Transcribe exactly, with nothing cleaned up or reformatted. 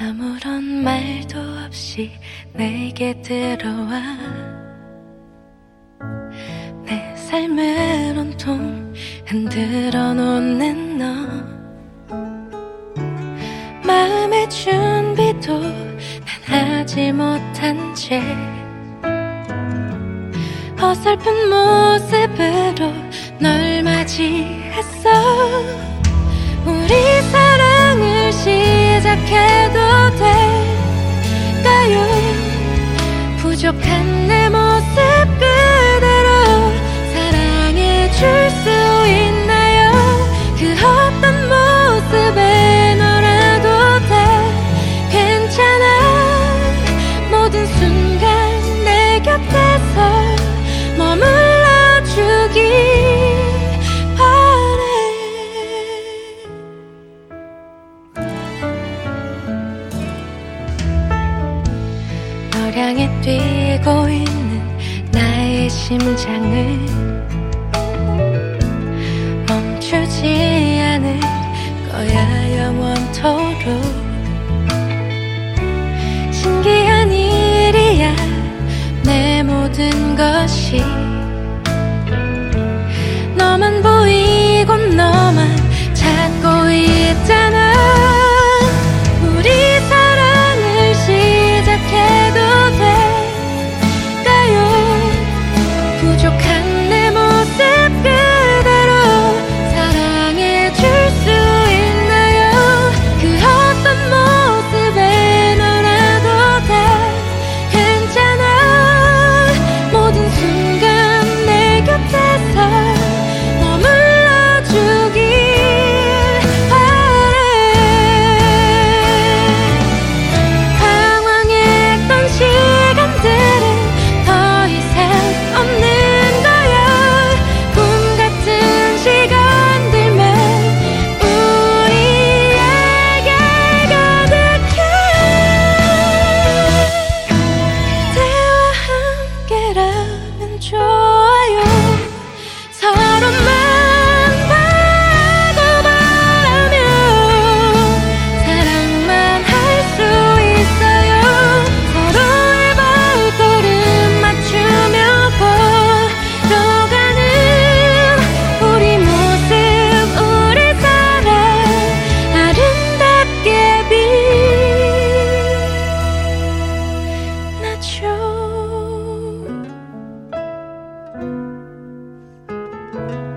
아무런 말도 없이 내게 들어와 내 삶을 온통 흔들어 놓는 너. 마음의 준비도 난 하지 못한 채 어설픈 모습으로 널 맞이했어. 우리 사랑을 시작해도 될까요? 부족한 내 모습 그대로 사랑해 줄 수 있나요? 그 어떤 모습에 너라도 돼 괜찮아. 모든 순간 내 곁에서 머물러주길 향해 뛰고 있는 나의 심장을 멈추지 않을 거야 영원토록. 신기한 일이야 내 모든 것이 너만 보이고 너만 찾고 있잖아. 우리 사랑을 시작해도 부족한 내 모습 그대로 사랑해 줄 수 있나요? 그 어떤 모습에 너라도 돼 괜찮아. 모든 순간 내 곁에서 머물러주길 바래. 방황했던 시간들은 더 이상 없는 줘.